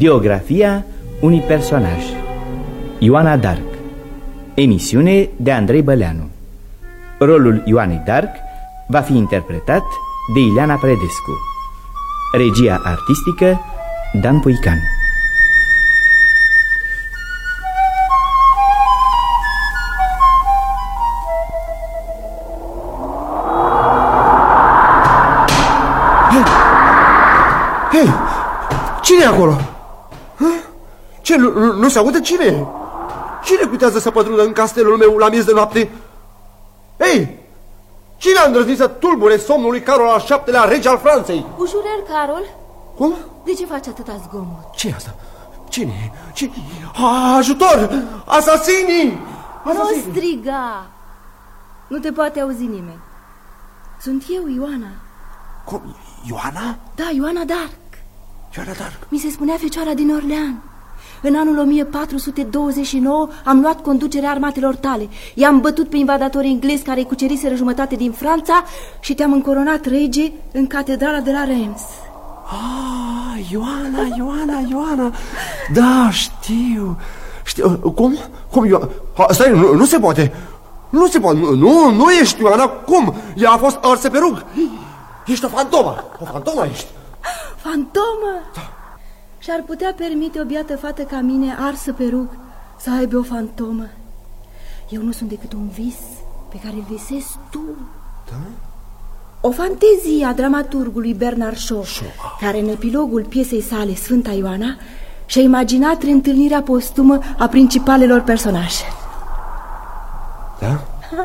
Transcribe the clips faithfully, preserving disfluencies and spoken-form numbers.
Biografia unui personaj. Ioana d'Arc. Emisiune de Andrei Băleanu. Rolul Ioanei d'Arc va fi interpretat de Ileana Predescu. Regia artistică Dan Puican. Hei, cine e acolo? Ce, nu, nu se aude cine e? Cine putează să pătrundă în castelul meu la miez de noapte? Hei, cine a îndrăznit să tulbure somnul lui Carol al șaptelea, rege al Franței? Ușurel, Carol. Cum? De ce faci atâta zgomot? Ce e asta? Cine e? Cine? A, ajutor! Asasinii! Asasinii! Nu striga! Nu te poate auzi nimeni. Sunt eu, Ioana. Cum? Ioana? Da, Ioana d'Arc. Ioana d'Arc. Mi se spunea fecioara din Orlean. În anul o mie patru sute douăzeci și nouă am luat conducerea armatelor tale. I-am bătut pe invadatorii englezi care îi cuceriseră jumătate din Franța și te-am încoronat rege în catedrala de la Reims. Ah, Ioana, Ioana, Ioana. Da, știu. Știu. Cum? Cum, Ioana? Ha, stai, nu, nu se poate. Nu se poate. Nu, nu ești Ioana. Cum? Ea a fost arsă pe rug. Ești o fantomă. O fantomă ești. Fantomă? Da. Și-ar putea permite o biată fată ca mine, arsă pe rug, să aibă o fantomă? Eu nu sunt decât un vis pe care îl visezi tu. Da? O fantezie a dramaturgului Bernard Shaw, Shaw, care în epilogul piesei sale Sfânta Ioana și-a imaginat reîntâlnirea postumă a principalelor personaje. Da?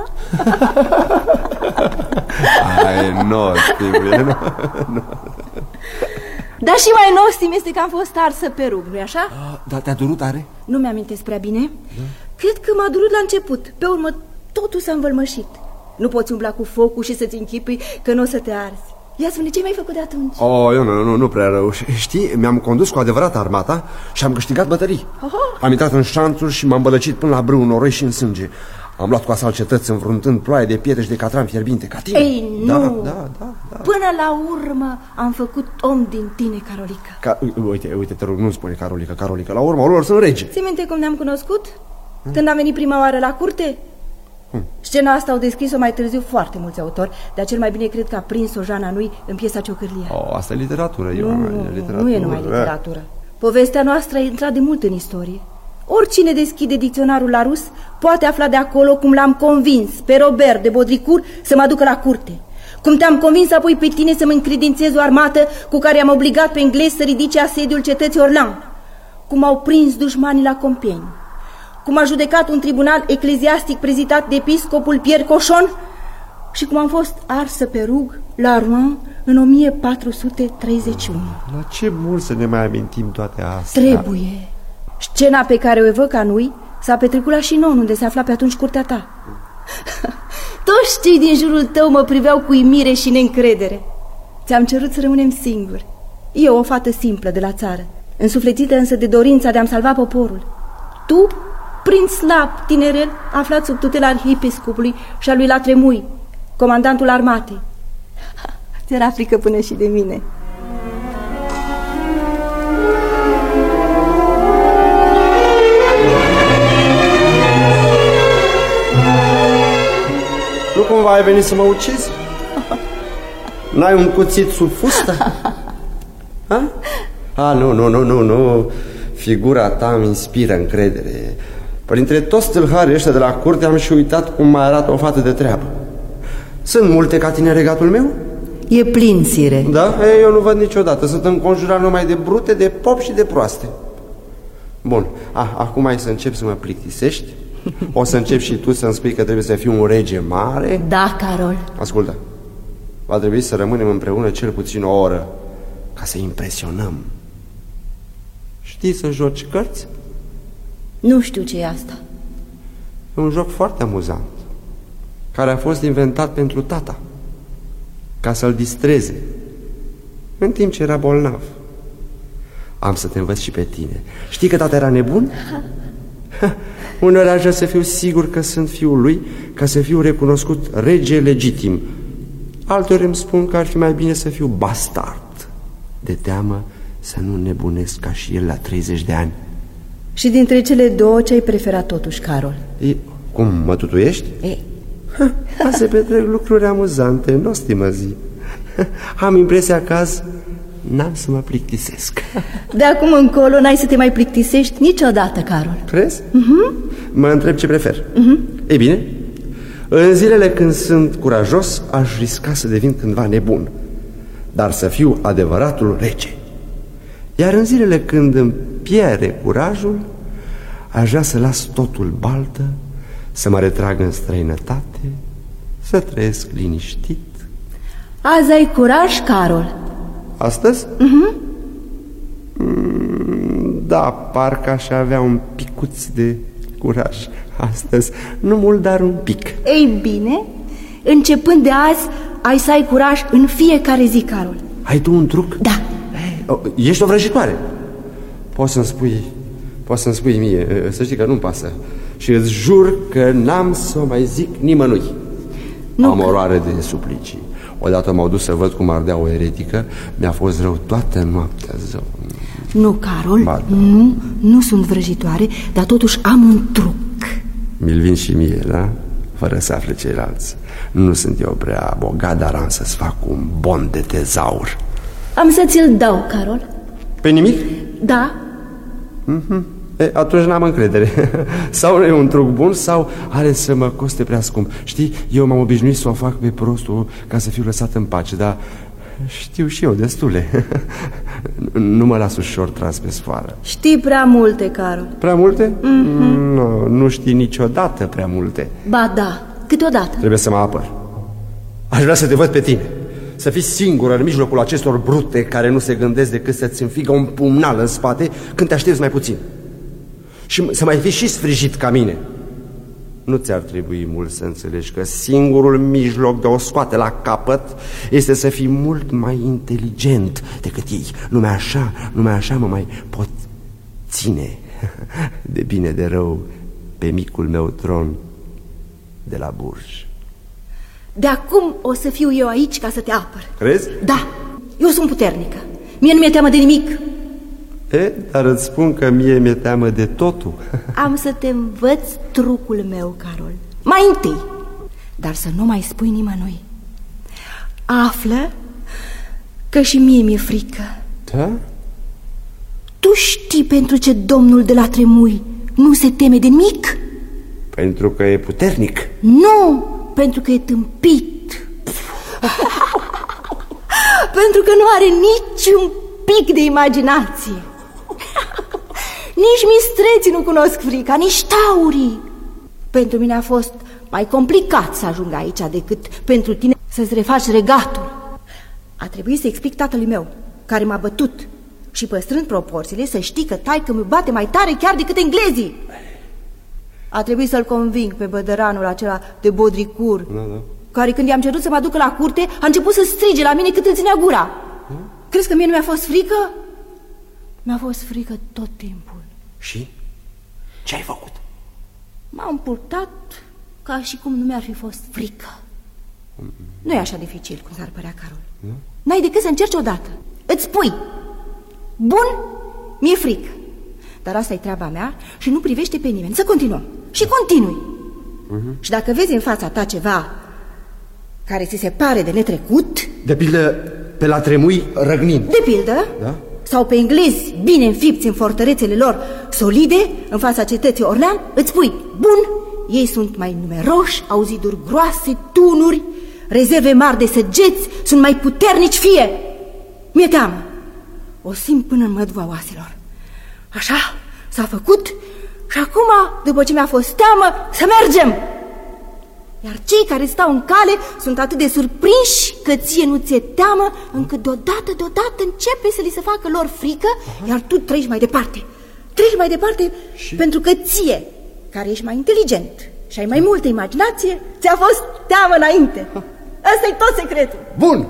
Ai, nostim, nu, nu. Dar și mai nostim este că am fost arsă pe rug, nu-i așa? Da, te-a durut tare? Nu mi-amintesc prea bine. Da. Cred că m-a durut la început. Pe urmă totul s-a învălmășit. Nu poți umbla cu focul și să-ți închipui că nu o să te arzi. Ia spune, ce mi-ai făcut de atunci? Oh, eu nu, nu, nu prea rău. Știi, mi-am condus cu adevărat armata și am câștigat bătării. Aha. Am intrat în șanțuri și m-am bălăcit până la brâu, noroi și în sânge. Am luat cu asalt cetăți înfruntând ploaie de pietre și de catran fierbinte, ca tine. Ei, nu! Da, da, da, da. Până la urmă am făcut om din tine, Carolica. Ca, uite, uite, te rog, nu spune Carolica, Carolica. La urma lor sunt rege. Ții minte cum ne-am cunoscut? Hmm? Când am venit prima oară la curte? Hmm. Scena asta au descris-o mai târziu foarte mulți autori, dar cel mai bine cred că a prins-o Jana Nui în piesa Ciocârlia. Oh, asta e literatură, nu, Ioana, nu, e literatură. Nu e numai literatură. Povestea noastră a intrat de mult în istorie. Oricine deschide dicționarul la rus poate afla de acolo cum l-am convins pe Robert de Baudricourt să mă ducă la curte. Cum te-am convins apoi pe tine să mă încredințez o armată cu care am obligat pe englezi să ridice asediul cetății Orleans. Cum au prins dușmanii la Compiègne. Cum a judecat un tribunal ecleziastic prezidat de episcopul Pierre Cochon. Și cum am fost arsă pe rug la Rouen în o mie patru sute treizeci și unu. La ce mult să ne mai amintim toate astea? Trebuie. Scena pe care o evocă Nui s-a petrecut la Chinon, unde se afla pe atunci curtea ta. Toți cei din jurul tău mă priveau cu uimire și neîncredere. Ți-am cerut să rămânem singuri. Eu, o fată simplă de la țară, însuflețită însă de dorința de a-mi salva poporul. Tu, prinț slab, tinerel, aflat sub tutela arhiepiscopului și a lui Latremui, comandantul armatei. Ți-era frică până și de mine. Nu cumva ai venit să mă ucizi? N-ai un cuțit sub fustă? Ha? A, nu, nu, nu, nu, nu. Figura ta îmi inspiră încredere. Printre toți tâlharii ăștia de la curte am și uitat cum mai arată o fată de treabă. Sunt multe ca tine regatul meu? E plin, sire. Da? Ei, eu nu văd niciodată. Sunt înconjurat numai de brute, de pop și de proaste. Bun, a, acum ai să încep să mă plictisești. O să încep și tu să-mi spui că trebuie să fiu un rege mare. Da, Carol. Ascultă, va trebui să rămânem împreună cel puțin o oră ca să impresionăm. Știi să joci cărți? Nu știu ce e asta. E un joc foarte amuzant, care a fost inventat pentru tata, ca să-l distreze în timp ce era bolnav. Am să te învăț și pe tine. Știi că tata era nebun? Uneori aș vrea să fiu sigur că sunt fiul lui, ca să fiu recunoscut rege legitim. Alteori îmi spun că ar fi mai bine să fiu bastard, de teamă să nu nebunesc ca și el la treizeci de ani. Și dintre cele două, ce ai preferat totuși, Carol? E, cum, mă tutuiești? E. Ha, se petrec lucruri amuzante, nu o stimă zi. Am impresia că azi n-am să mă plictisesc. De acum încolo n-ai să te mai plictisești niciodată, Carol. Crezi? Uh-huh. Mă întreb ce prefer. Uh-huh. Ei bine, în zilele când sunt curajos, aș risca să devin cândva nebun, dar să fiu adevăratul rege. Iar în zilele când îmi pierde curajul, aș vrea să las totul baltă, să mă retrag în străinătate, să trăiesc liniștit. Azi ai curaj, Carol? Astăzi? Uh-huh. Mm, da, parcă aș avea un picuț de curaj astăzi. Nu mult, dar un pic. Ei bine, începând de azi, ai să ai curaj în fiecare zi, Carol. Ai tu un truc? Da. Ești o vrăjitoare. Poți să-mi spui, poți să-mi spui mie, să știi că nu-mi pasă. Și îți jur că n-am să o mai zic nimănui. Nu, am oroare de suplicii. Odată m-au dus să văd cum ardea o eretică. Mi-a fost rău toată noaptea, zău. Nu, Carol, ba, da. nu, nu sunt vrăjitoare, dar totuși am un truc. Mi-l vin și mie, da? Fără să afle ceilalți. Nu sunt eu prea bogat, dar am să-ți fac un bon de tezaur. Am să ți-l dau, Carol. Pe nimic? Da. Mm-hmm. E, atunci n-am încredere. Sau nu e un truc bun, sau are să mă coste prea scump. Știi, eu m-am obișnuit să o fac pe prostul ca să fiu lăsat în pace, dar știu și eu destule. Nu mă las ușor tras pe sfoară. Știi prea multe, Carol. Prea multe? Mm-hmm. Nu, nu știi niciodată prea multe. Ba da, câteodată. Trebuie să mă apăr. Aș vrea să te văd pe tine, să fii singură în mijlocul acestor brute care nu se gândesc decât să-ți înfigă un pumnal în spate când te aștepți mai puțin. Și să mai fii și sfrijit ca mine. Nu ți-ar trebui mult să înțelegi că singurul mijloc de a o scoate la capăt este să fii mult mai inteligent decât ei. Numai așa, numai așa mă mai pot ține de bine de rău pe micul meu tron de la Burj. De acum o să fiu eu aici ca să te apăr. Crezi? Da, eu sunt puternică. Mie nu mi-e teamă de nimic. E, dar îți spun că mie mi-e teamă de totul. Am să te învăț trucul meu, Carol. Mai întâi, dar să nu mai spui nimănui. Află că și mie mi-e frică. Da? Tu știi pentru ce domnul de la Tremui nu se teme de nimic? Pentru că e puternic. Nu, pentru că e tâmpit. Pentru că nu are niciun pic de imaginație. Nici mistreții nu cunosc frica, nici taurii. Pentru mine a fost mai complicat să ajung aici decât pentru tine să-ți refaci regatul. A trebuit să explic tatălui meu, care m-a bătut, și păstrând proporțiile să știi că taică-mi bate mai tare chiar decât englezii. A trebuit să-l conving pe bădăranul acela de Baudricourt, da, da. care când i-am cerut să mă aducă la curte a început să strige la mine cât îl ținea gura. Da? Crezi că mie nu mi-a fost frică? Mi-a fost frică tot timpul. Și? Ce ai făcut? M-am purtat ca și cum nu mi-ar fi fost frică. Mm. Nu e așa dificil cum s-ar părea, Carol. Da? N-ai decât să încerci odată. Îți spui: bun, mi-e frică, dar asta e treaba mea și nu privește pe nimeni. Să continuăm. Și continui. uh-huh. Și dacă vezi în fața ta ceva care ți se pare de netrecut, de pildă pe la Tremui răgnind, de pildă, da? Sau pe englezi bine înfipți în fortărețele lor solide în fața cetății Orlean, îți spui: bun, ei sunt mai numeroși, au ziduri groase, tunuri, rezerve mari de săgeți, sunt mai puternici, fie. Mi-e teamă. O simt până în mădva oaselor. Așa s-a făcut și acum, după ce mi-a fost teamă, să mergem. Iar cei care stau în cale sunt atât de surprinși că ție nu ți-e teamă, încât deodată, deodată începe să li se facă lor frică. Aha. Iar tu treci mai departe. Treci mai departe și? Pentru că ție, care ești mai inteligent și ai mai multă imaginație, ți-a fost teamă înainte. Ăsta-i tot secretul. Bun!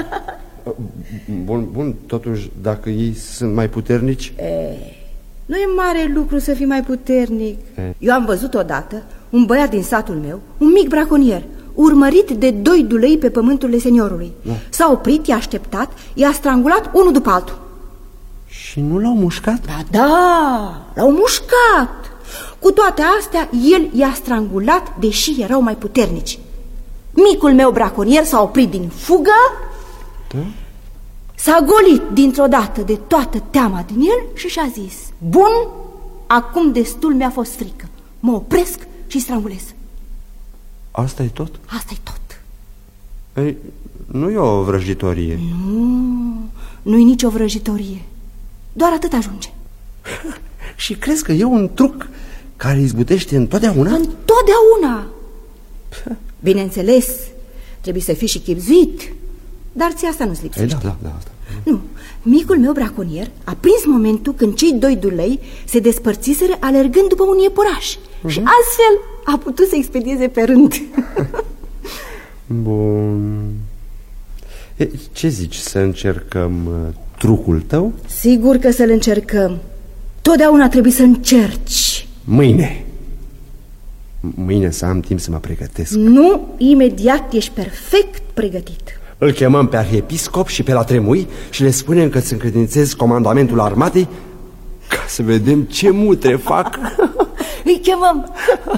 Bun, bun, totuși, dacă ei sunt mai puternici... E, nu e mare lucru să fii mai puternic. E. Eu am văzut odată un băiat din satul meu, un mic braconier, urmărit de doi dulei pe pământurile seniorului. Da. S-a oprit, i-a așteptat, i-a strangulat unul după altul. Și nu l-au mușcat? Da, da, l-au mușcat. Cu toate astea, el i-a strangulat, deși erau mai puternici. Micul meu braconier s-a oprit din fugă, da? S-a golit dintr-o dată de toată teama din el și și-a zis: bun, acum destul mi-a fost frică, mă opresc și strangulez. Asta e tot? Asta e tot. Ei, nu e o vrăjitorie. Nu, nu e nicio vrăjitorie. Doar atât ajunge. Și crezi că e un truc care izbutește întotdeauna? Întotdeauna. Bineînțeles, trebuie să fii și chibzuit, dar ție asta nu-ți lipsește. Ei, da, da, da, asta. Nu, micul meu braconier a prins momentul când cei doi dulei se despărțiseră alergând după un iepuraș. uh-huh. Și astfel a putut să expedieze pe rând. Bun. E, ce zici, să încercăm uh, trucul tău? Sigur că să-l încercăm. Totdeauna trebuie să încerci. Mâine. Mâine să am timp să mă pregătesc. Nu, imediat ești perfect pregătit. Îl chemăm pe arhiepiscop și pe la Tremui și le spunem că îți încredințez comandamentul armatei, ca să vedem ce mutre fac. Îi chemăm.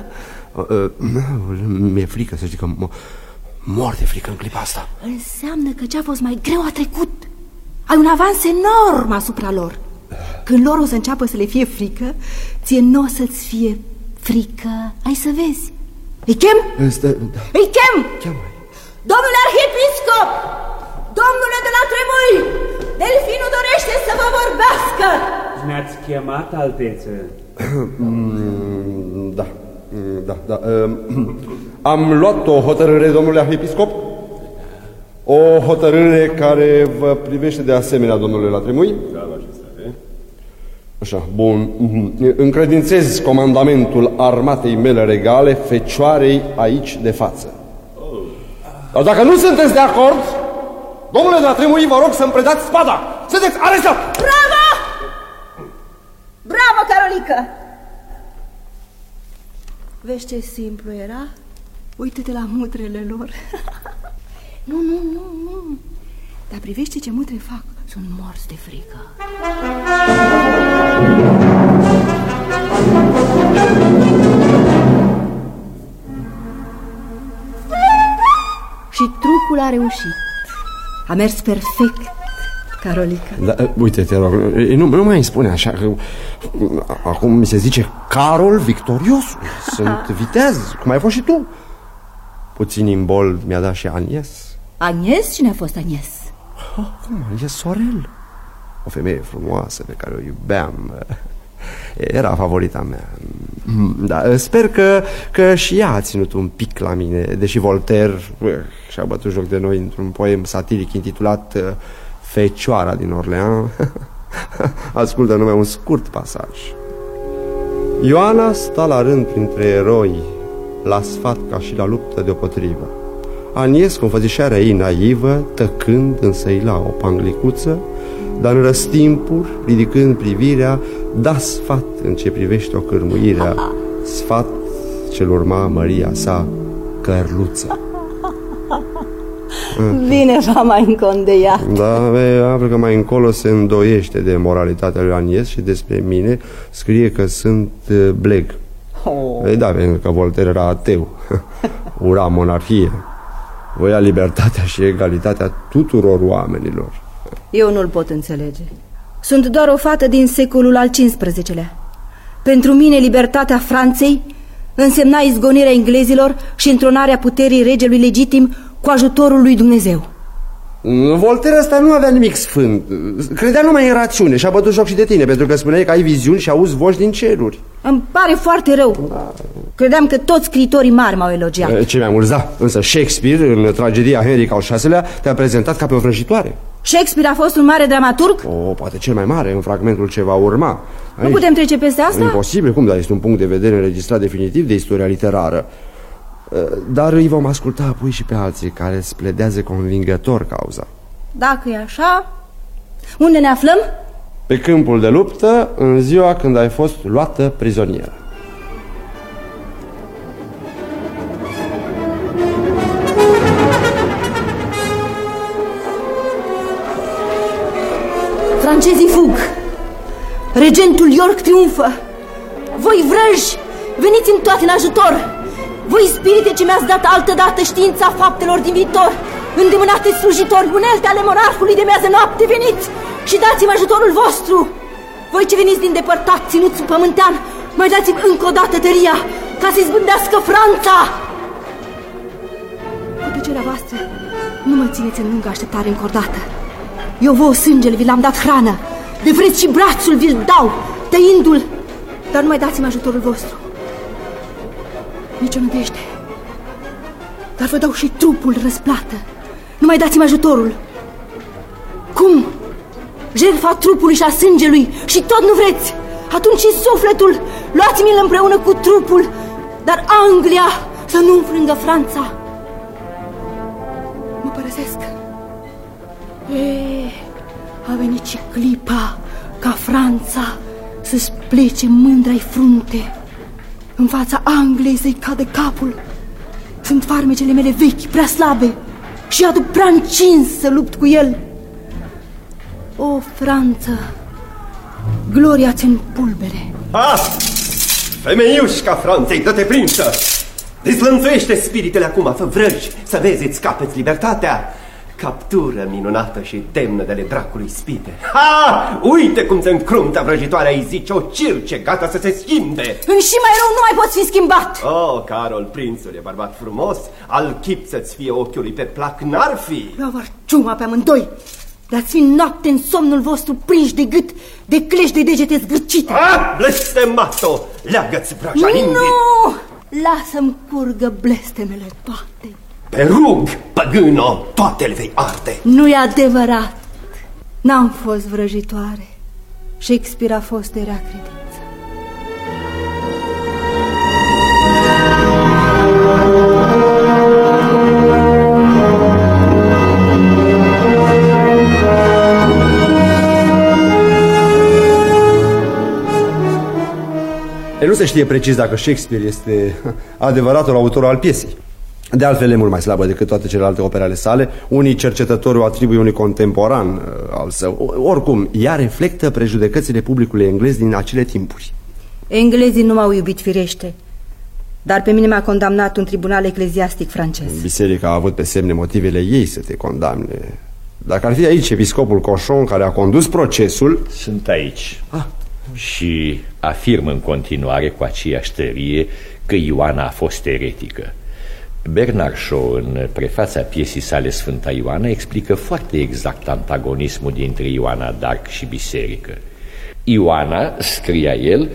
Mi-e frică, să știi că mor de frică în clipa asta. Înseamnă că ce a fost mai greu a trecut. Ai un avans enorm asupra lor. Când lor o să înceapă să le fie frică, ție nu o să-ți fie frică. Ai să vezi. Îi chem? Este... Îi chem? Cheamă. Domnule arhiepiscop, domnule de la Tremui, Delfinul dorește să vă vorbească. Ne-ați chemat, alteță? Da, da, da. Am luat o hotărâre, domnule arhiepiscop. O hotărâre care vă privește de asemenea, domnule la Tremui. Da, la ce stare? Așa, bun. Încredințez comandamentul armatei mele regale fecioarei aici de față. Dar dacă nu sunteți de acord, domnule de la Tremui, vă rog să-mi predați spada. Sunteți arestat! Bravo! Bravo, Carolică! Vezi ce simplu era? Uită-te la mutrele lor. Nu, nu, nu, nu. Dar privește ce mutre fac. Sunt morți de frică. Și trucul a reușit. A mers perfect, Carolica. Da, uite, te rog, nu, nu mai spune așa că acum mi se zice Carol Victoriosul. Sunt viteaz, cum ai fost și tu. Puțin imbol mi-a dat și Agnes. Agnes? Cine a fost Agnes? Oh, cum? Agnes Sorel. O femeie frumoasă pe care o iubeam. Era favorita mea. Da, sper că, că și ea a ținut un pic la mine, deși Voltaire și-a bătut joc de noi într-un poem satiric intitulat Fecioara din Orleans. Ascultă numai un scurt pasaj. Ioana sta la rând printre eroi, la sfat ca și la luptă deopotrivă. Agnes, cu înfățișarea ei naivă, tăcând însăila o panglicuță, dar în răstimpuri, ridicând privirea, da sfat în ce privește o cârmuirea, sfat ce-l urma măria sa, Cărluță. Bine v-a mai încondeiat. Da, află că mai încolo se îndoiește de moralitatea lui Agnes și despre mine scrie că sunt bleg. Oh. Ei, da, pentru că Voltaire era ateu. Ura monarhie. Voia libertatea și egalitatea tuturor oamenilor. Eu nu-l pot înțelege. Sunt doar o fată din secolul al cincisprezecelea. Pentru mine libertatea Franței însemna izgonirea englezilor și întronarea puterii regelui legitim cu ajutorul lui Dumnezeu. Voltaire ăsta nu avea nimic sfânt. Credea numai în rațiune și a bătut joc și de tine, pentru că spuneai că ai viziuni și auzi voci din ceruri. Îmi pare foarte rău. Da. Credeam că toți scriitorii mari m-au elogiat. Ce mai mult, da. Însă Shakespeare, în tragedia Henric al șaselea, te-a prezentat ca pe o vrăjitoare. Shakespeare a fost un mare dramaturg? O, poate cel mai mare, în fragmentul ce va urma. Nu Aici. Putem trece peste asta? Imposibil, cum, dar este un punct de vedere înregistrat definitiv de istoria literară. Dar îi vom asculta apoi și pe alții care îți pledează convingător cauza. Dacă e așa, unde ne aflăm? Pe câmpul de luptă, în ziua când ai fost luată prizonieră. Francezii fug. Regentul York triumfă. Voi vrăji, veniți-mi toate în ajutor. Voi spirite ce mi-ați dat altădată știința faptelor din viitor, îndemânate slujitori, unelte ale monarhului de miază noapte, veniți și dați-mi ajutorul vostru. Voi ce veniți din depărtat ținuțul pământean, mai dați-mi încă o dată tăria ca să izbândească Franța. Cu tăcerea voastră nu mă țineți în lungă așteptare încă o dată. Eu vouă sângele vi l-am dat hrană, de vreți și brațul vi-l dau, tăindu-l, dar nu mai dați-mi ajutorul vostru. Nici o nădejde, dar vă dau și trupul răsplată. Nu mai dați-mi ajutorul. Cum? Jertfa trupului și a sângelui și tot nu vreți? Atunci și sufletul, luați-mi-l împreună cu trupul, dar Anglia să nu înfrângă Franța. Mă părăsesc. E, a venit și clipa ca Franța să-și plece mândra-i frunte. În fața Angliei să-i cadă capul. Sunt farmecele mele vechi, prea slabe, și aduc prea încins să lupt cu el. O, Franță, gloria ți în pulbere. Ah! Femeiușca Franței, dă-te prinsă! Dezlănțuiește spiritele acum, fă vrăji, să vezi, îți capeți libertatea. Captură minunată și demnă de ale dracului spite. Ha! Uite cum se încruntă vrăjitoarea, îi zice o circe, gata să se schimbe. În și mai rău nu mai poți fi schimbat. Oh, Carol, prințul e bărbat frumos, al chip să-ți fie ochiului pe plac n-ar fi. Eu văr ciuma pe amândoi, dar-ți fi noapte în somnul vostru prinși de gât, de clești de degete zgârcite. Ah, blestemato, leagă-ți vraja limbii. Nu, lasă-mi curgă blestemele toate. Pe rug, păgâno, toate le vei arde. Nu-i adevărat. N-am fost vrăjitoare. Shakespeare a fost de rea credință. E, nu se știe precis dacă Shakespeare este adevăratul autor al piesei. De altfel e mult mai slabă decât toate celelalte opere ale sale. Unii cercetători o atribuie unui contemporan uh, al său. Oricum, ea reflectă prejudecățile publicului englez din acele timpuri. Englezii nu m-au iubit firește, dar pe mine m-a condamnat un tribunal ecleziastic francez. Biserica a avut pe semne motivele ei să te condamne. Dacă ar fi aici episcopul Cochon care a condus procesul... Sunt aici. Ah. Și afirm în continuare cu aceeași tărie că Ioana a fost eretică. Bernard Shaw, în prefața piesii sale Sfânta Ioana, explică foarte exact antagonismul dintre Ioana d'Arc și biserică. Ioana, scria el,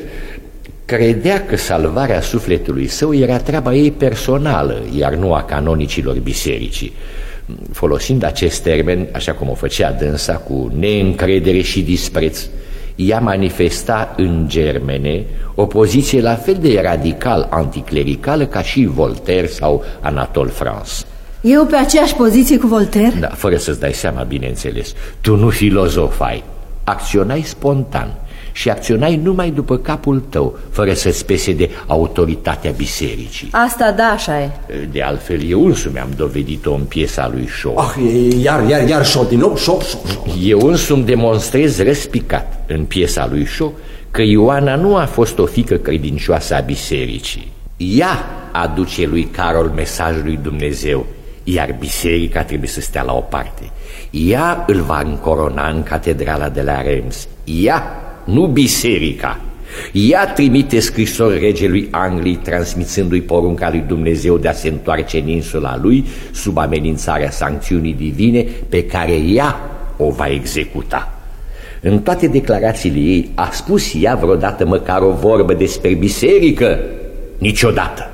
credea că salvarea sufletului său era treaba ei personală, iar nu a canonicilor bisericii. Folosind acest termen, așa cum o făcea dânsa, cu neîncredere și dispreț, ea manifesta în germene o poziție la fel de radical anticlericală ca și Voltaire sau Anatole France. Eu pe aceeași poziție cu Voltaire? Da, fără să-ți dai seama, bineînțeles. Tu nu filozofai, acționai spontan și acționai numai după capul tău, fără să-ți pese de autoritatea bisericii. Asta da, așa e. De altfel, eu însumi am dovedit-o în piesa lui Shaw. Ah, iar, iar, iar Shaw din nou, Shaw, Shaw, Shaw. Eu însumi demonstrez răspicat în piesa lui Shaw că Ioana nu a fost o fiică credincioasă a bisericii. Ea aduce lui Carol mesajul lui Dumnezeu, iar biserica trebuie să stea la o parte. Ea îl va încorona în catedrala de la Reims. Ea, nu biserica. Ea trimite scrisori regelui Angliei, transmițându-i porunca lui Dumnezeu de a se întoarce în insula lui sub amenințarea sancțiunii divine pe care ea o va executa. În toate declarațiile ei a spus ea vreodată măcar o vorbă despre biserică? Niciodată.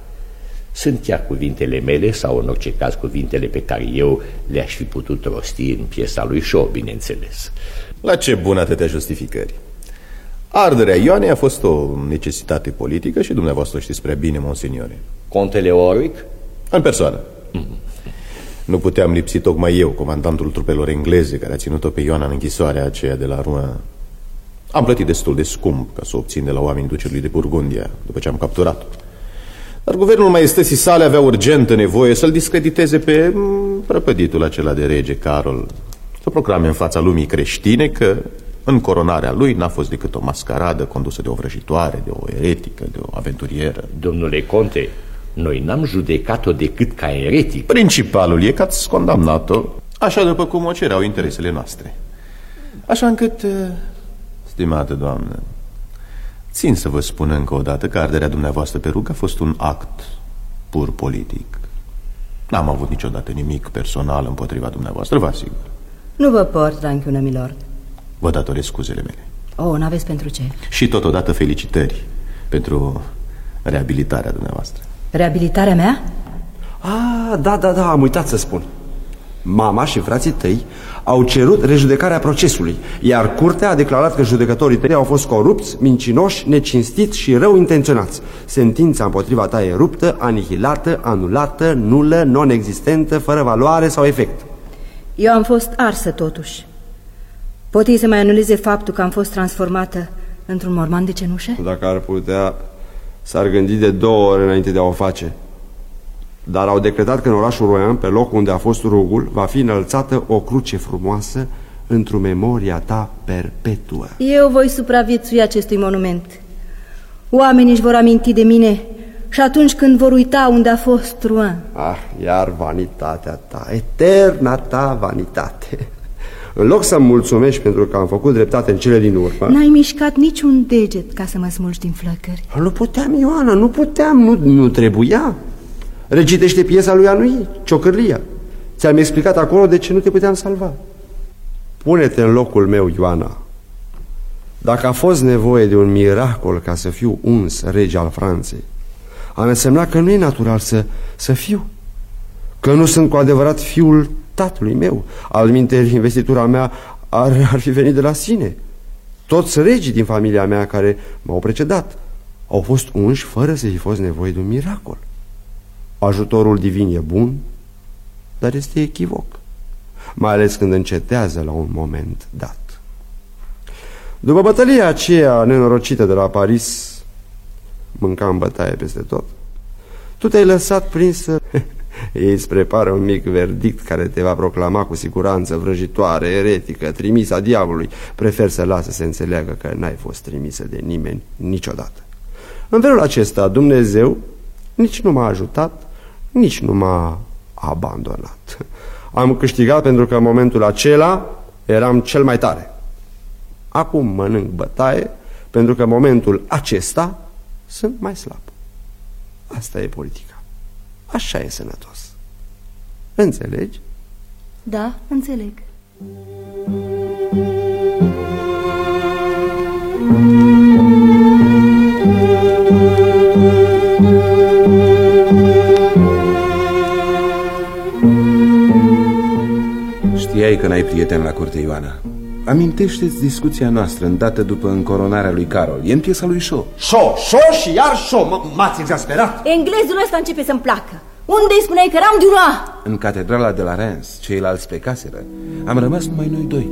Sunt chiar cuvintele mele sau în orice caz cuvintele pe care eu le-aș fi putut rosti în piesa lui Shaw, bineînțeles. La ce bun atâtea justificări. Arderea Ioanei a fost o necesitate politică și dumneavoastră știți prea bine, monseniore. Contele Warwick? În persoană. Mm-hmm. Nu puteam lipsi tocmai eu, comandantul trupelor engleze care a ținut-o pe Ioana în închisoarea aceea de la Rouen. Am plătit destul de scump ca să o obțin de la oamenii ducelui de Burgundia după ce am capturat-o. Dar guvernul maiestății sale avea urgentă nevoie să-l discrediteze pe prăpăditul acela de rege Carol, să proclame în fața lumii creștine că În coronarea lui n-a fost decât o mascaradă condusă de o vrăjitoare, de o eretică, de o aventurieră. Domnule conte, noi n-am judecat-o decât ca eretic. Principalul e că ați condamnat-o așa după cum o cereau interesele noastre. Așa încât, stimată doamnă, țin să vă spun încă o dată că arderea dumneavoastră pe rug a fost un act pur politic. N-am avut niciodată nimic personal împotriva dumneavoastră, vă asigur. Nu vă port, ranchiună, milord. Vă datorez scuzele mele. Oh, n-aveți pentru ce. Și totodată felicitări pentru reabilitarea dumneavoastră. Reabilitarea mea? Ah, da, da, da, am uitat să spun. Mama și frații tăi au cerut rejudecarea procesului, iar curtea a declarat că judecătorii tăi au fost corupți, mincinoși, necinstiți și rău intenționați. Sentința împotriva ta e ruptă, anihilată, anulată, nulă, non-existentă, fără valoare sau efect. Eu am fost arsă totuși. Pot ei să mai anuleze faptul că am fost transformată într-un morman de cenușă? Dacă ar putea, s-ar gândi de două ori înainte de a o face. Dar au decretat că în orașul Royan, pe locul unde a fost rugul, va fi înălțată o cruce frumoasă într-o memoria ta perpetuă. Eu voi supraviețui acestui monument. Oamenii își vor aminti de mine și atunci când vor uita unde a fost Rouen. Ah, iar vanitatea ta, eterna ta vanitate. În loc să-mi mulțumești pentru că am făcut dreptate în cele din urmă... N-ai mișcat niciun deget ca să mă smulgi din flăcări. Nu puteam, Ioana, nu puteam, nu, nu trebuia. Recitește piesa lui Anui, Ciocârlia. Ți-am explicat acolo de ce nu te puteam salva. Pune-te în locul meu, Ioana. Dacă a fost nevoie de un miracol ca să fiu uns rege al Franței, am însemnat că nu e natural să, să fiu. Că nu sunt cu adevărat fiul tatălui meu. Alminteri, investitura mea ar, ar fi venit de la sine. Toți regii din familia mea care m-au precedat au fost unși fără să fi fost nevoie de un miracol. Ajutorul divin e bun, dar este echivoc, mai ales când încetează la un moment dat. După bătălia aceea nenorocită de la Paris, mâncam bătaie peste tot, tu te-ai lăsat prinsă. Ei îți prepară un mic verdict care te va proclama cu siguranță vrăjitoare, eretică, trimisă a diavolului. Prefer să lasă să înțeleagă că n-ai fost trimisă de nimeni niciodată. În felul acesta Dumnezeu nici nu m-a ajutat, nici nu m-a abandonat. Am câștigat pentru că în momentul acela eram cel mai tare. Acum mănânc bătaie pentru că în momentul acesta sunt mai slab. Asta e politica. Așa e sănătos. Înțelegi? Da, înțeleg. Știai că n-ai prieten la curte, Ioana. Amintește-ți discuția noastră îndată după încoronarea lui Carol. E în piesa lui Shaw. Shaw, Shaw și iar Shaw. M-ați exasperat. Englezul ăsta începe să-mi placă. Unde îi spuneai că eram Dunois? În catedrala de la Reims. Ceilalți plecaseră. Am rămas numai noi doi.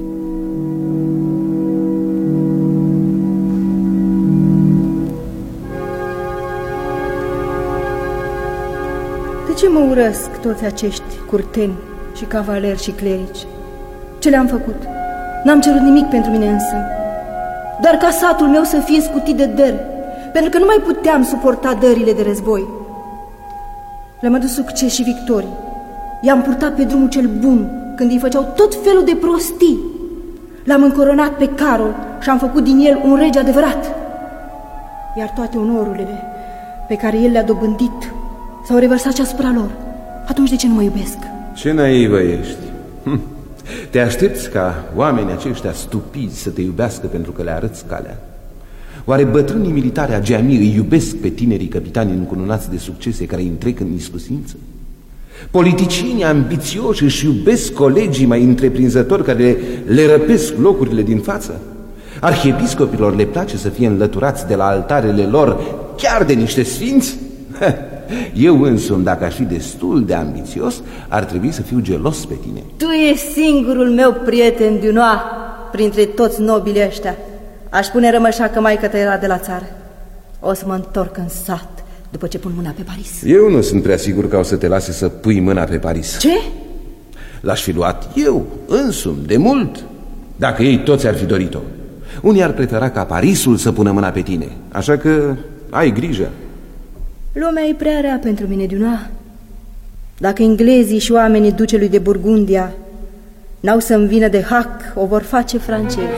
De ce mă urăsc toți acești curteni și cavaleri și clerici? Ce le-am făcut? N-am cerut nimic pentru mine însă, doar ca satul meu să fie scutit de dări, pentru că nu mai puteam suporta dările de război. Le-am adus succes și victorii. I-am purtat pe drumul cel bun când îi făceau tot felul de prostii. L-am încoronat pe Carol și am făcut din el un rege adevărat. Iar toate onorurile pe care el le-a dobândit s-au revărsat și asupra lor. Atunci de ce nu mă iubesc? Ce naivă ești! Hm. Te aștepți ca oamenii aceștia stupizi să te iubească pentru că le arăți calea? Oare bătrânii militari ageamii îi iubesc pe tinerii capitani încununați de succese care îi întrec în iscusință? Politicienii ambițioși își iubesc colegii mai întreprinzători care le răpesc locurile din față? Arhiepiscopilor le place să fie înlăturați de la altarele lor chiar de niște sfinți? Eu însumi, dacă aș fi destul de ambițios, ar trebui să fiu gelos pe tine. Tu ești singurul meu prieten, Dunois, printre toți nobilii ăștia. Aș pune rămășa că maică ta era de la țară. O să mă întorc în sat după ce pun mâna pe Paris. Eu nu sunt prea sigur că o să te lase să pui mâna pe Paris. Ce? L-aș fi luat eu însumi, de mult, dacă ei toți ar fi dorit-o. Unii ar prefera ca Parisul să pună mâna pe tine, așa că ai grijă. Lumea e prea rea pentru mine, Dunois. Dacă englezii și oamenii ducelui de Burgundia n-au să-mi vină de hac, o vor face francezi.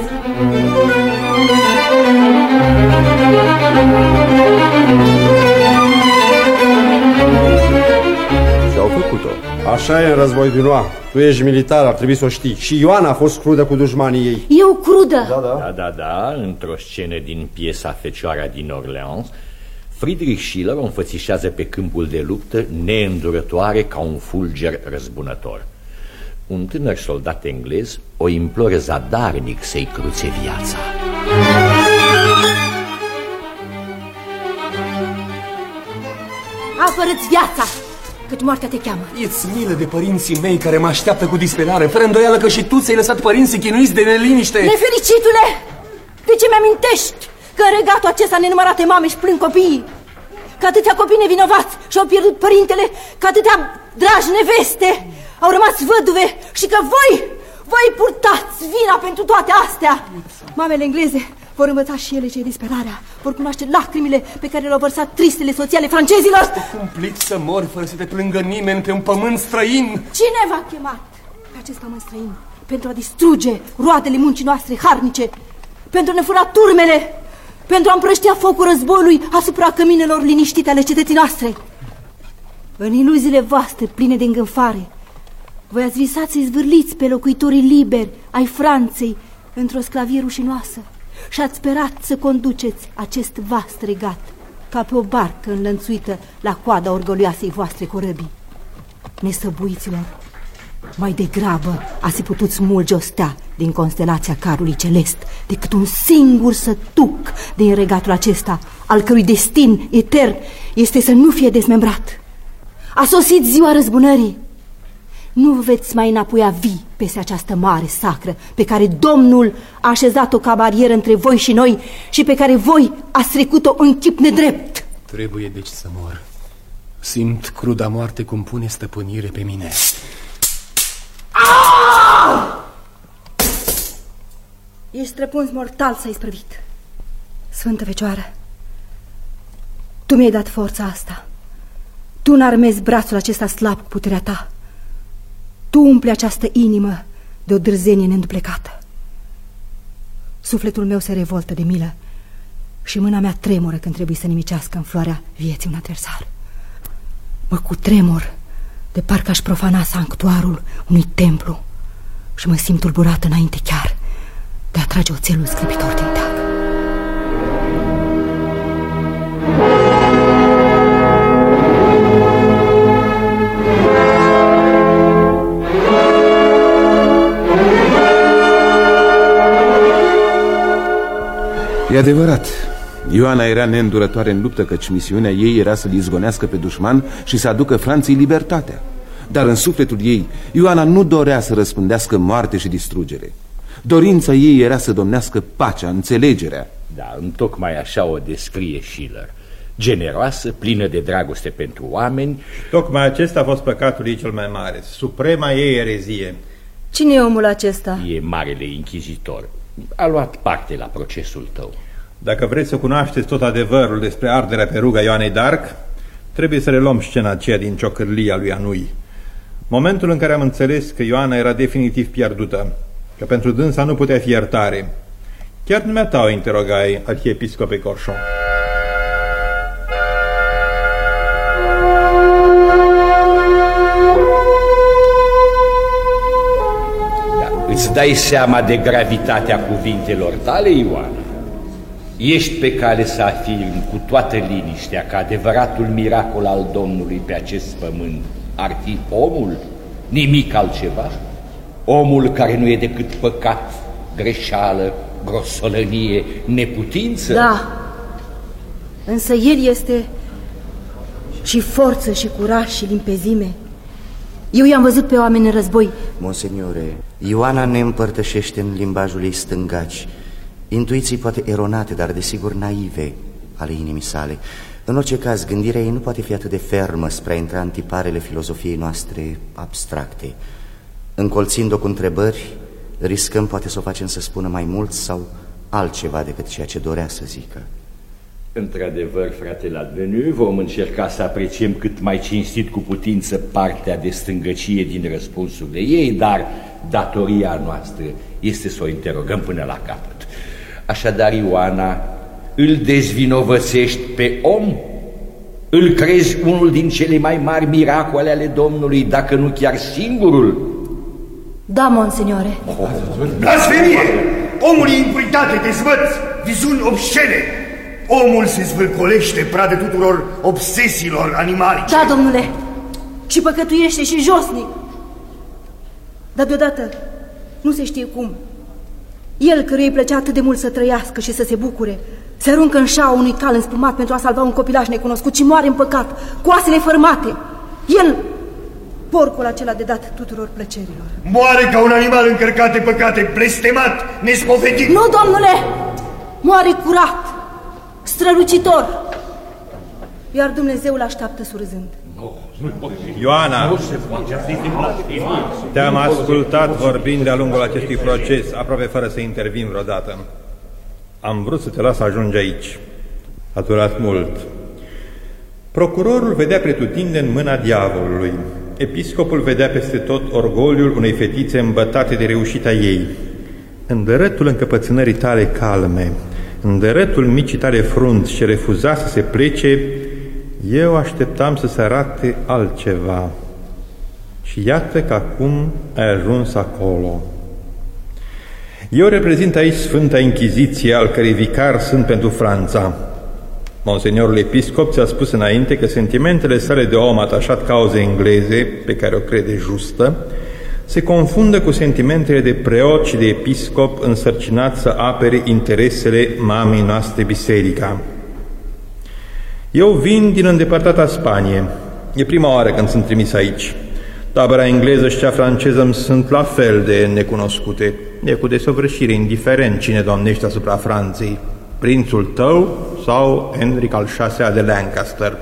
Și-au făcut-o. Așa e în război, Dunois. Tu ești militar, ar trebui să o știi. Și Ioana a fost crudă cu dușmanii ei. Eu crudă? Da, da. Da, da, da, într-o scenă din piesa Fecioara din Orleans, Friedrich Schiller o înfățișează pe câmpul de luptă neîndurătoare ca un fulger răzbunător. Un tânăr soldat englez o imploră zadarnic să-i cruțe viața. Apără-ți viața, căci moartea te cheamă. Îți milă de părinții mei care mă așteaptă cu disperare, fără îndoială că și tu ți-ai lăsat părinții chinuiți de neliniște. Nefericitule, de ce mi-amintești că în regatul acesta nenumărate mame își plâng copiii? Că atâția copii nevinovați și-au pierdut părintele, că atâtea dragi neveste au rămas văduve și că voi, voi purtați vina pentru toate astea. Mamele engleze vor învăța și ele ce e disperarea, vor cunoaște lacrimile pe care le-au vărsat tristele soții ale francezilor. Cumplit să mori fără să te plângă nimeni pe un pământ străin. Cine v-a chemat pe acest pământ străin? Pentru a distruge roadele muncii noastre harnice, pentru a ne fura turmele, pentru a împrăștia focul războiului asupra căminelor liniștite ale cetății noastre. În iluziile voastre pline de îngânfare, voi ați visat să-i zvârliți pe locuitorii liberi ai Franței într-o sclavie rușinoasă și ați sperat să conduceți acest vast regat ca pe o barcă înlănțuită la coada orgolioasei voastre corăbii. Nesăbuiților, mai degrabă ați fi putut smulge o stea din constelația carului celest decât un singur sătuc din regatul acesta, al cărui destin etern este să nu fie dezmembrat. A sosit ziua răzbunării. Nu veți mai înapoia vii peste această mare sacră pe care Domnul a așezat-o ca barieră între voi și noi și pe care voi ați trecut-o în chip nedrept. Trebuie deci să mor. Simt cruda moarte cum pune stăpânire pe mine. Ah! Ești străpuns mortal s-ai sprăvit. Sfântă Fecioară, tu mi-ai dat forța asta. Tu n-armezi brațul acesta slab cu puterea ta. Tu umpli această inimă de o dârzenie neînduplecată. Sufletul meu se revoltă de milă și mâna mea tremură când trebuie să nimicească în floarea vieții un adversar. Mă cutremur de parcă aș profana sanctuarul unui templu și mă simt tulburată înainte chiar de a trage oțelul sclipitor din teac. E adevărat, Ioana era neîndurătoare în luptă, căci misiunea ei era să-l izgonească pe dușman și să aducă Franței libertatea. Dar în sufletul ei, Ioana nu dorea să răspândească moarte și distrugere. Dorința ei era să domnească pacea, înțelegerea. Da, întocmai așa o descrie Schiller. Generoasă, plină de dragoste pentru oameni. Tocmai acesta a fost păcatul ei cel mai mare, suprema ei erezie. Cine e omul acesta? E marele inchizitor. A luat parte la procesul tău. Dacă vreți să cunoașteți tot adevărul despre arderea pe rugă Ioanei d'Arc, trebuie să reluăm scena aceea din ciocârlia lui Anui. Momentul în care am înțeles că Ioana era definitiv pierdută, că pentru dânsa nu putea fi iertare. Chiar dumneata o interogai, arhiepiscope Corchon. Îți dai seama de gravitatea cuvintelor tale, Ioana? Ești pe cale să afirmi cu toată liniștea că adevăratul miracol al Domnului pe acest pământ ar fi omul, nimic altceva? Omul care nu e decât păcat, greșeală, grosolănie, neputință? Da, însă el este și forță și curaj și limpezime. Eu i-am văzut pe oameni în război. Monseniore, Ioana ne împărtășește în limbajul ei stângaci intuiții poate eronate, dar desigur naive ale inimii sale. În orice caz, gândirea ei nu poate fi atât de fermă spre a intra în tiparele filozofiei noastre abstracte. Încolțind-o cu întrebări, riscăm poate să o facem să spună mai mult sau altceva decât ceea ce dorea să zică. Într-adevăr, frate Ladvenu, vom încerca să apreciem cât mai cinstit cu putință partea de stângăcie din răspunsurile ei, dar datoria noastră este să o interogăm până la capăt. Așadar, Ioana, îl dezvinovățești pe om? Îl crezi unul din cele mai mari miracole ale Domnului, dacă nu chiar singurul? Da, monsignore. Oh. Blasfemie! Omul e impuritate, dezvăț, viziuni obscene. Omul se zvârcolește pradă tuturor obsesiilor animalice. Da, domnule, și păcătuiește și josnic. Dar deodată nu se știe cum. El, căruia îi plăcea atât de mult să trăiască și să se bucure, se aruncă în șaua unui cal înspămat pentru a salva un copilaș necunoscut și moare în păcat, cu oasele fărâmate. El, porcul acela de dat tuturor plăcerilor. Moare ca un animal încărcat de păcate, blestemat, nespovedit. Nu, domnule, moare curat, strălucitor, iar Dumnezeu îl așteaptă surzând. Ioana, te-am ascultat vorbind de-a lungul acestui proces, aproape fără să intervin vreodată. Am vrut să te las să ajungi aici. A durat mult. Procurorul vedea pretutindeni mâna diavolului. Episcopul vedea peste tot orgoliul unei fetițe îmbătate de reușita ei. În dărătul încăpățânării tale calme, în dărătul micii tale frunți ce refuza să se plece, eu așteptam să se arate altceva. Și iată că acum ai ajuns acolo. Eu reprezint aici Sfânta Inchiziție, al cărei vicar sunt pentru Franța. Monseniorul episcop ți-a spus înainte că sentimentele sale de om atașat cauze engleze, pe care o crede justă, se confundă cu sentimentele de preot și de episcop însărcinat să apere interesele mamei noastre biserica. Eu vin din îndepărtata Spanie. E prima oară când sunt trimis aici. Tabăra engleză și cea franceză îmi sunt la fel de necunoscute. E cu desăvârșire indiferent cine domnește asupra Franței, prințul tău sau Henric al șaselea de Lancaster.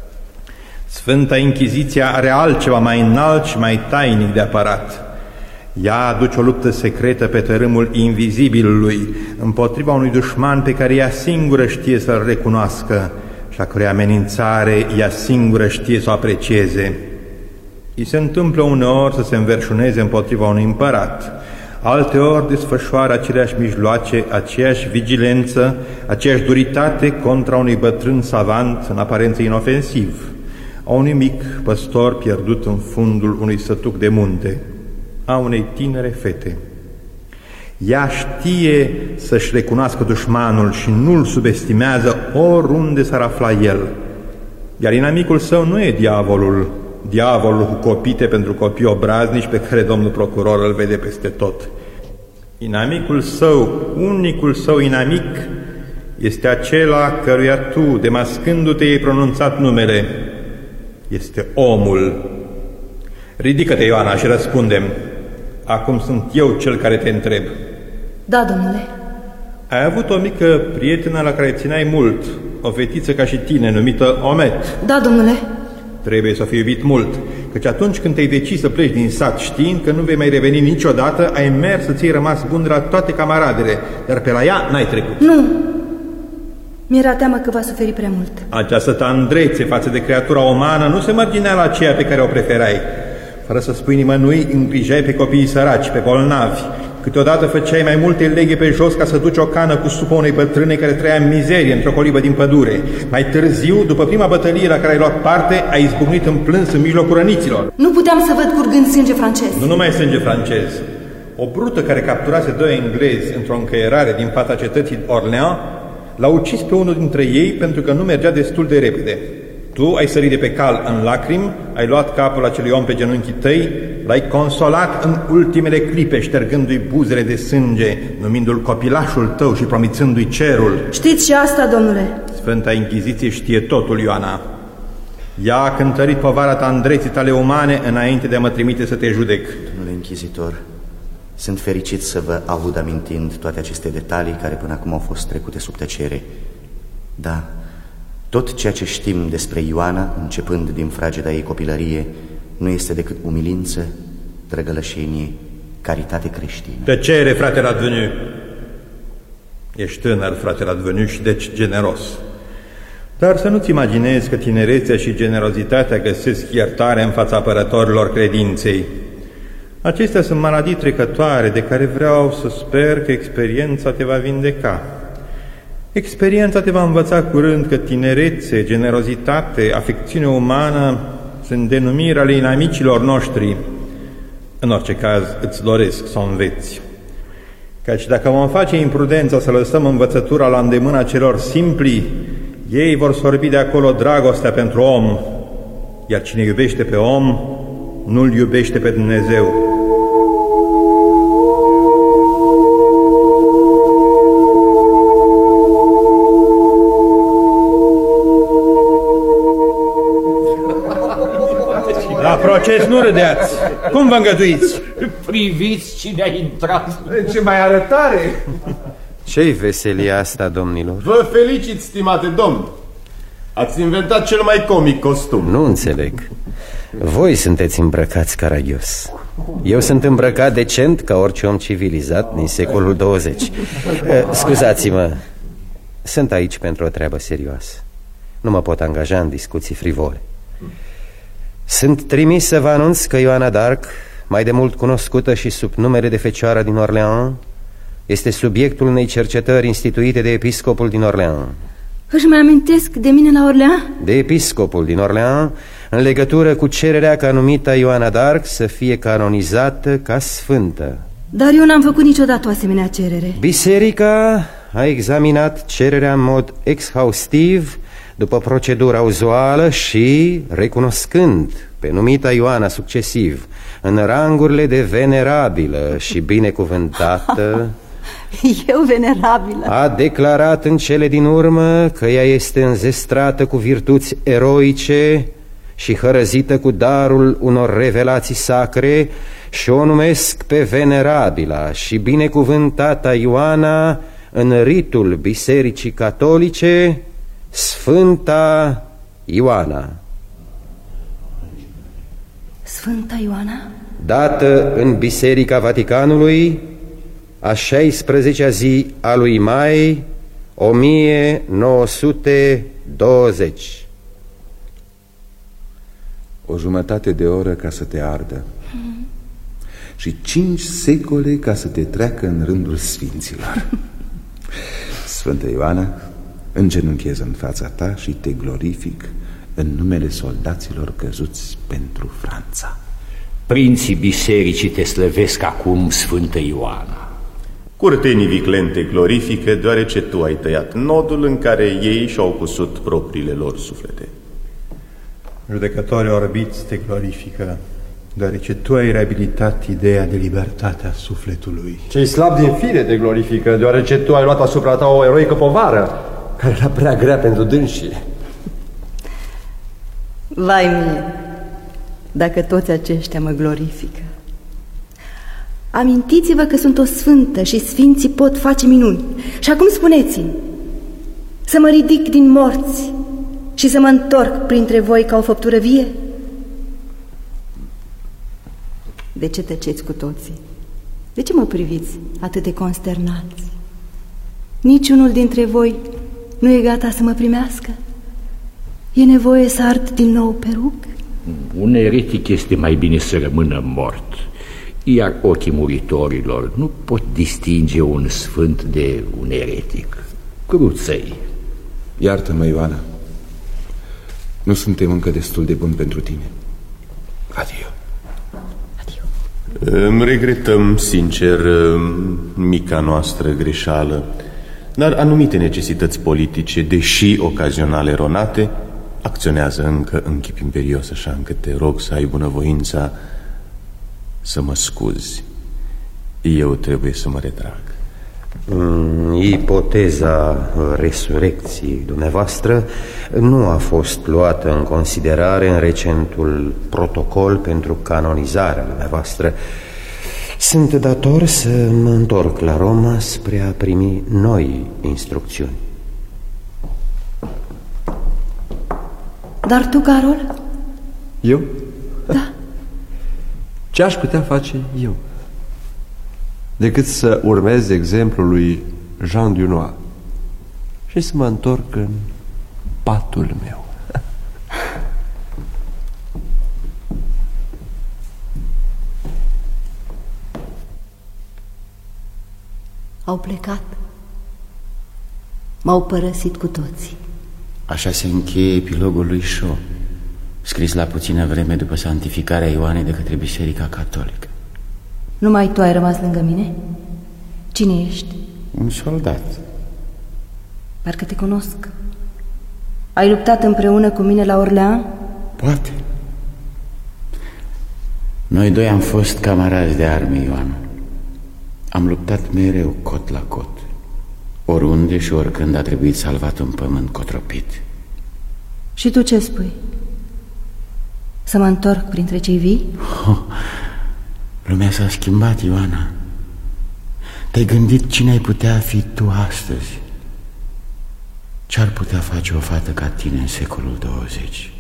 Sfânta Inchiziție are altceva mai înalt și mai tainic de apărat. Ea aduce o luptă secretă pe tărâmul invizibilului, împotriva unui dușman pe care ea singură știe să-l recunoască și a cărei amenințare ea singură știe să o aprecieze. I se întâmplă uneori să se înverșuneze împotriva unui împărat, alteori desfășoară aceleași mijloace, aceeași vigilență, aceeași duritate contra unui bătrân savant în aparență inofensiv, a unui mic păstor pierdut în fundul unui sătuc de munte, a unei tinere fete. Ea știe să-și recunoască dușmanul și nu-l subestimează oriunde s-ar afla el. Iar inamicul său nu e diavolul, diavolul cu copite pentru copii obraznici pe care domnul procuror îl vede peste tot. Inamicul său, unicul său inamic, este acela căruia tu, demascându-te, i-ai pronunțat numele. Este omul. Ridică-te, Ioana, și răspundem. Acum sunt eu cel care te întreb. Da, domnule. Ai avut o mică prietenă la care țineai mult, o fetiță ca și tine, numită Omet. Da, domnule. Trebuie să o fi iubit mult, căci atunci când te-ai decis să pleci din sat, știind că nu vei mai reveni niciodată, ai mers să ți-ai rămas bun de la toate camaradele, dar pe la ea n-ai trecut. Nu. Mi-era teamă că va suferi prea mult. Această tandrețe față de creatura umană nu se mărginea la aceea pe care o preferai. Fără să spui nimănui, îngrijai pe copiii săraci, pe bolnavi. Câteodată făceai mai multe leghe pe jos ca să duci o cană cu supă unei bătrâne care trăia în mizerie într-o colibă din pădure. Mai târziu, după prima bătălie la care ai luat parte, ai izbucnit în plâns în mijlocul răniților. Nu puteam să văd curgând sânge francez. Nu numai sânge francez. O brută care capturase doi englezi într-o încăierare din fața cetății Orleans l-a ucis pe unul dintre ei pentru că nu mergea destul de repede. Tu ai sărit de pe cal în lacrimi, ai luat capul acelui om pe genunchii tăi, l-ai consolat în ultimele clipe, ștergându-i buzele de sânge, numindu-l copilașul tău și promițându-i cerul. Știți și asta, domnule? Sfânta Inchiziție știe totul, Ioana. Ea a cântărit povara tandreții tale umane înainte de a mă trimite să te judec. Domnule închizitor, sunt fericit să vă aud amintind toate aceste detalii care până acum au fost trecute sub tăcere. Da, tot ceea ce știm despre Ioana, începând din frageda ei copilărie, nu este decât umilință, drăgălășenie, caritate creștină. Tăcere, frate Ladvenu! Ești tânăr, frate Radvăniuș, și deci generos. Dar să nu-ți imaginezi că tinerețea și generozitatea găsesc iertare în fața apărătorilor credinței. Acestea sunt maladii trecătoare de care vreau să sper că experiența te va vindeca. Experiența te va învăța curând că tinerețe, generozitate, afecțiune umană sunt denumiri ale inamicilor noștri. În orice caz, îți doresc să o înveți. Căci dacă vom face imprudența să lăsăm învățătura la îndemâna celor simpli, ei vor sorbi de acolo dragostea pentru om, iar cine iubește pe om, nu-L iubește pe Dumnezeu. La proces nu râdeați. Cum vă îngăduiți? Priviți cine a intrat. Ce mai arătare! Ce-i veselia asta, domnilor? Vă felicit, stimate domn. Ați inventat cel mai comic costum. Nu înțeleg. Voi sunteți îmbrăcați caragios. Eu sunt îmbrăcat decent ca orice om civilizat din secolul douăzeci. Scuzați-mă, sunt aici pentru o treabă serioasă. Nu mă pot angaja în discuții frivole. Sunt trimis să vă anunț că Ioana d'Arc, mai de mult cunoscută și sub numele de Fecioară din Orleans, este subiectul unei cercetări instituite de episcopul din Orleans. Își mai amintesc de mine la Orleans? De episcopul din Orleans, în legătură cu cererea ca numita Ioana d'Arc să fie canonizată ca sfântă. Dar eu n-am făcut niciodată o asemenea cerere. Biserica a examinat cererea în mod exhaustiv, după procedura uzuală și, recunoscând pe numita Ioana succesiv în rangurile de venerabilă și binecuvântată, eu venerabilă, a declarat în cele din urmă că ea este înzestrată cu virtuți eroice și hărăzită cu darul unor revelații sacre și o numesc pe venerabila și binecuvântata Ioana în ritul Bisericii Catolice Sfânta Ioana. Sfânta Ioana? Dată în Biserica Vaticanului a șaisprezecea zi a lui mai o mie nouă sute douăzeci. O jumătate de oră ca să te ardă mm. și cinci secole ca să te treacă în rândul sfinților. Sfântă Ioana, îngenunchez în fața ta și te glorific în numele soldaților căzuți pentru Franța. Prinții bisericii te slăvesc acum, Sfântă Ioana. Curtenii vicleni te glorifică, deoarece tu ai tăiat nodul în care ei și-au cusut propriile lor suflete. Judecătorii orbiți te glorifică, deoarece tu ai reabilitat ideea de libertate a sufletului. Cei slabi din fire te glorifică, deoarece tu ai luat asupra ta o eroică povară, care era prea grea pentru dânsii. Vai mie, dacă toți aceștia mă glorifică. Amintiți-vă că sunt o sfântă și sfinții pot face minuni. Și acum spuneți-mi, să mă ridic din morți și să mă întorc printre voi ca o făptură vie? De ce tăceți cu toții? De ce mă priviți atât de consternați? Niciunul dintre voi nu e gata să mă primească? E nevoie să ard din nou pe rug? Un eretic este mai bine să rămână mort, iar ochii muritorilor nu pot distinge un sfânt de un eretic. Cruță-i. Iartă-mă, Ioana, nu suntem încă destul de buni pentru tine. Adio. Îmi regretăm sincer mica noastră greșeală, dar anumite necesități politice, deși ocazional eronate, acționează încă în chip imperios, așa încât te rog să ai bunăvoința să mă scuzi. Eu trebuie să mă retrag. Ipoteza resurecției dumneavoastră nu a fost luată în considerare în recentul protocol pentru canonizarea dumneavoastră. Sunt dator să mă întorc la Roma spre a primi noi instrucțiuni. Dar tu, Carol? Eu? Da. Ce aș putea face eu? Decât să urmez exemplul lui Jean Dunois, și să mă întorc în patul meu. Au plecat. M-au părăsit cu toții. Așa se încheie epilogul lui Shaw, scris la puțină vreme după santificarea Ioanei de către Biserica Catolică. Numai tu ai rămas lângă mine? Cine ești? Un soldat. Parcă te cunosc. Ai luptat împreună cu mine la Orleans? Poate. Noi doi am fost camarazi de arme, Ioan. Am luptat mereu cot la cot, oriunde și oricând a trebuit salvat un pământ cotropit. Și tu ce spui? Să mă întorc printre cei vii? Oh, lumea s-a schimbat, Ioana. Te-ai gândit cine ai putea fi tu astăzi? Ce-ar putea face o fată ca tine în secolul douăzeci?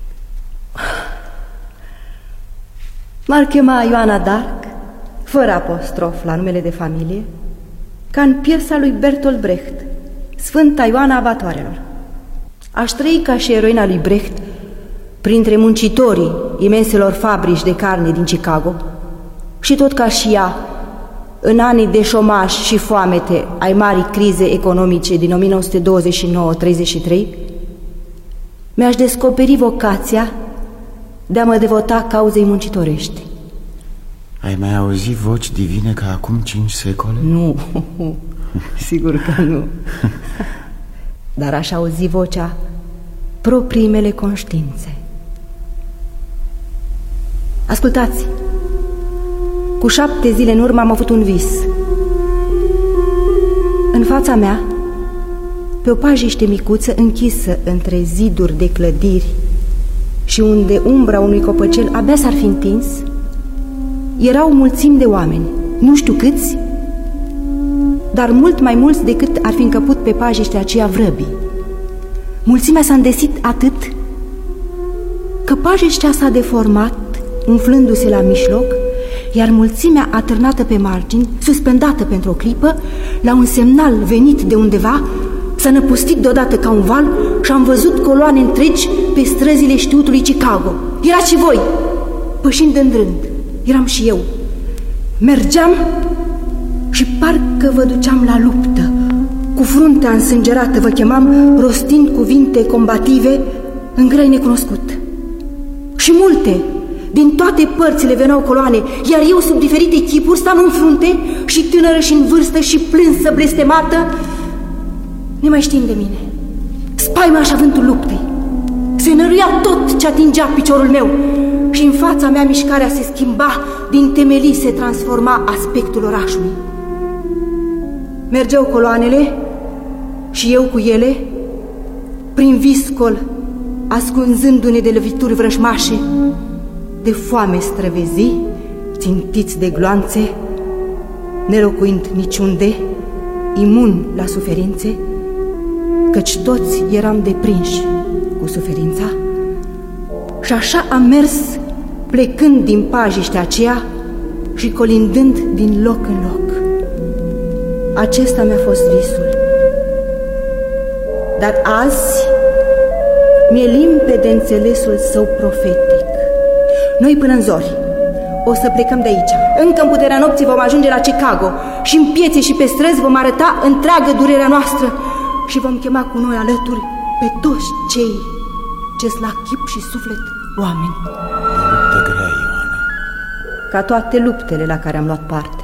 M-ar chema Ioana d'Arc, fără apostrof la numele de familie, ca în piesa lui Bertolt Brecht, Sfânta Ioana Abatoarelor. Aș trăi ca și eroina lui Brecht printre muncitorii imenselor fabrici de carne din Chicago și tot ca și ea, în anii de șomaj și foamete ai marii crize economice din o mie nouă sute douăzeci și nouă treizeci și trei, mi-aș descoperi vocația de a mă devota cauzei muncitorești. Ai mai auzit voci divine ca acum cinci secole? Nu, sigur că nu. Dar aș auzi vocea proprii mele conștiințe. Ascultați, cu șapte zile în urmă am avut un vis. În fața mea, pe o pajiște micuță închisă între ziduri de clădiri și unde umbra unui copăcel abia s-ar fi întins, erau mulțimi de oameni, nu știu câți, dar mult mai mulți decât ar fi încăput pe pajiștea aceea vrăbii. Mulțimea s-a îndesit atât că pajiștea s-a deformat, umflându-se la mijloc, iar mulțimea atârnată pe margini, suspendată pentru o clipă, la un semnal venit de undeva, s-a năpustit deodată ca un val și am văzut coloane întregi pe străzile știutului Chicago. Erați și voi, pășind în rând. Eram și eu. Mergeam și parcă vă duceam la luptă. Cu fruntea însângerată vă chemam, rostind cuvinte combative în greu necunoscut. Și multe, din toate părțile veneau coloane, iar eu, sub diferite chipuri, stam în frunte și tânără și în vârstă și plânsă, blestemată, ne mai știm de mine. Spaima și avântul luptei. Se năruia tot ce atingea piciorul meu și în fața mea mișcarea se schimba, din temelii se transforma aspectul orașului. Mergeau coloanele și eu cu ele, prin viscol, ascunzându-ne de lovituri vrăjmașe, de foame străvezi, țintiți de gloanțe, nelocuind niciunde, imun la suferințe, căci toți eram deprinși cu suferința. Și așa am mers, plecând din pajiștea aceea și colindând din loc în loc. Acesta mi-a fost visul. Dar azi mi-e limpede înțelesul său profetic. Noi până în zori o să plecăm de aici. Încă în puterea nopții vom ajunge la Chicago și în piețe și pe străzi vom arăta întreagă durerea noastră și vom chema cu noi alături pe toți cei ce-s la chip și suflet oameni. Luptă grea, Ioana. Ca toate luptele la care am luat parte.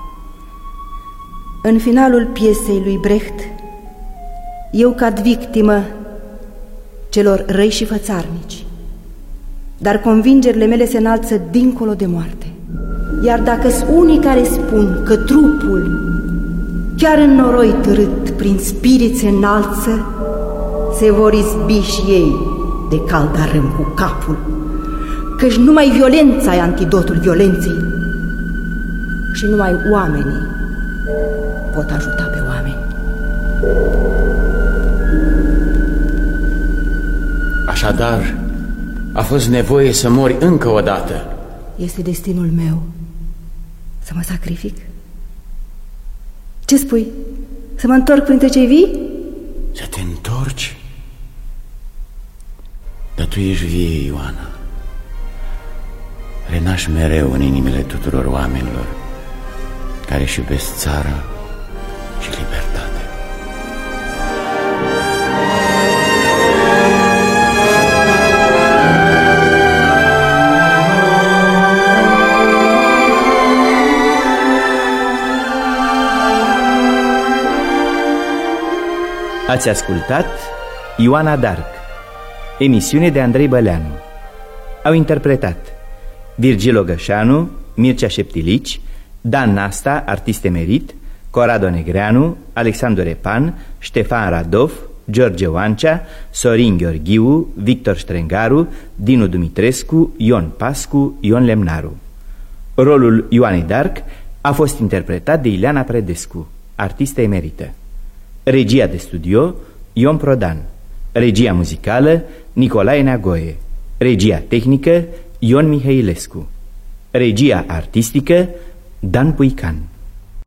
În finalul piesei lui Brecht, eu cad victimă celor răi și fățarnici, dar convingerile mele se înalță dincolo de moarte. Iar dacă-s unii care spun că trupul, chiar în noroi târât, prin spirit se înalță, se vor izbi și ei de caldarâm cu capul, căci numai violența e antidotul violenței și numai oamenii pot ajuta pe oameni. Așadar, a fost nevoie să mori încă o dată. Este destinul meu să mă sacrific? Ce spui? Să mă întorc printre cei vii? Să te întorci? Dar tu ești vie, Ioana. Renași mereu în inimile tuturor oamenilor care își iubesc țara și libertate. Ați ascultat Ioana Darc, emisiune de Andrei Băleanu. Au interpretat Virgil Ogășanu, Mircea Șeptilici, Dan Nasta, artist emerit, Corado Negreanu, Alexandru Repan, Ștefan Radov, George Oancea, Sorin Gheorghiu, Victor Strengaru, Dinu Dumitrescu, Ion Pascu, Ion Lemnaru. Rolul Ioanei Darc a fost interpretat de Ileana Predescu, artistă emerită. Regia de studio Ion Prodan. Regia muzicală Nicolae Neagoe. Regia tehnică Ion Mihailescu. Regia artistică Dan Puican.